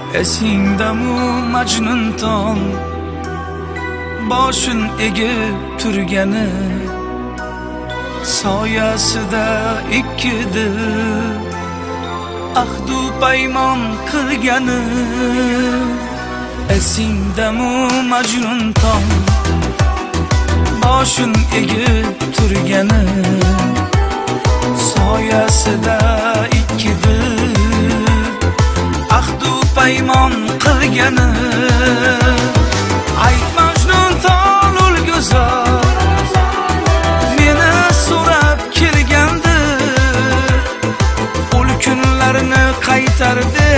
Esingdamu Majnun tol boshun egib turgani, soyasida ikki dil ahdu paymon qilgani. Esingdamu Majnun tol boshun egib turgani, soyasida ikki dil ahdu paymon qilgani. Ayt Majnun tol o'lguzar meni so'rab kelgandir, o'l kunlarini qaytardi,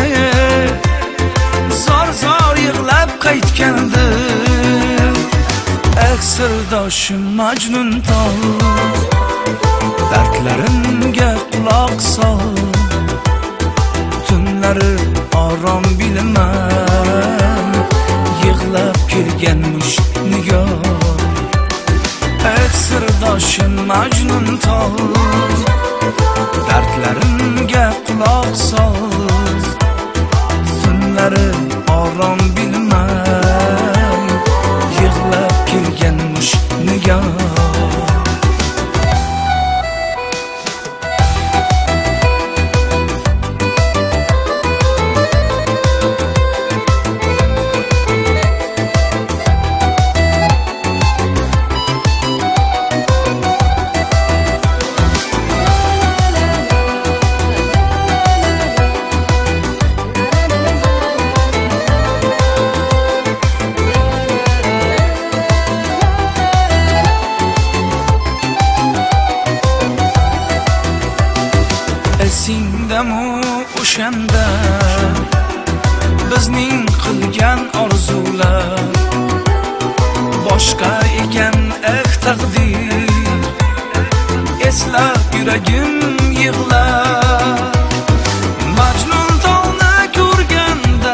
zor yig'lab qaytgandir. Sirdoshim Majnun tol, dardlarimga quloq sol, tunlari orom bilmay yig'lab kelganmish nigoh. Sirdoshim Majnun tol, dardlarimga quloq sol, tunlari orom bilmay yig'lab kelganmish nigoh. Esingdamu o'shanda bizning qilgan orzular boshqa ekan, taqdir eslab yuragim yig'lar. Majnun tolni ko'rganda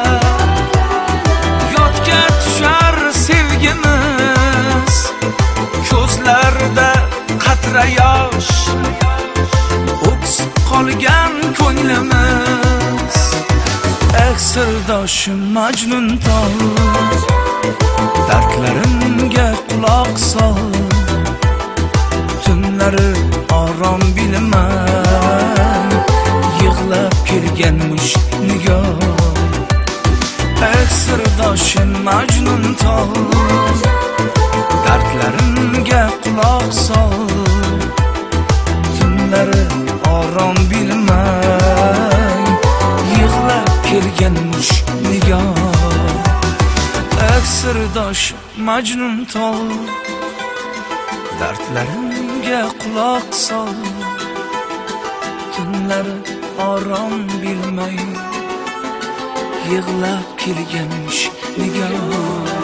yodga tushar sevgimiz, ko'zlarida qatra yosh qolgan ko'nglimiz. Sirdoshim Majnun tol, dardlarimga quloq sol, tunlari orom bilmay yig'lab kelganmish nigoh. Sirdoshim Majnun tol, dardlarimga quloq sol, tunlari orom bilmay yig'lab kelganmish nigoh. Sirdoshim Majnun tol, dardlarimga quloq sol, tunlari orom bilmay yig'lab kelganmish nigoh.